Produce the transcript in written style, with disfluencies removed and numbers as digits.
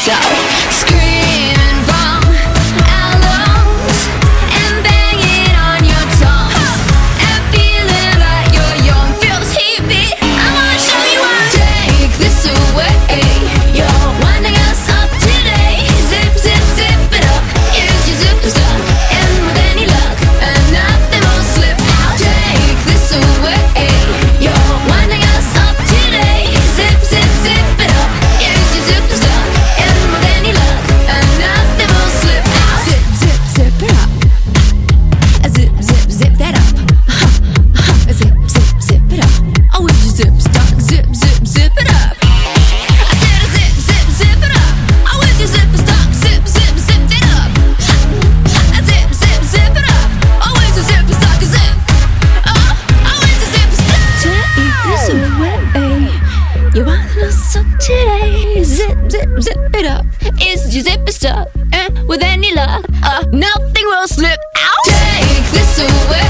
So screaming from our lungs and bang it on your tongue and feeling like you're young. Feel this heat beat. I wanna show you how. Take this away. You're winding us up today. Zip, zip, zip it up. Here's your zipper stuck, and with any luck, and nothing will slip out. Take this away. You're winding us up today. Zip, zip, zip it up. Here's your zipper stuck, and with any luck, and nothing will slip out. Zip, zip, zip it up. Zip, zip, zip that up. Zip, zip, zip it up. Oh, with your zip stuck. Zip, zip, zip it up. I said zip, zip, zip it up. Oh, with your zipper stuck. Zip, zip, zip it up. Zip, zip, zip it up. Oh, with your zipper stuck. Zip. Oh, with your zipper stuck. Take this away. You want us up today. Zip, zip, zip it up. Is your zipper stuck? And with any luck, nothing will slip out. Take this away.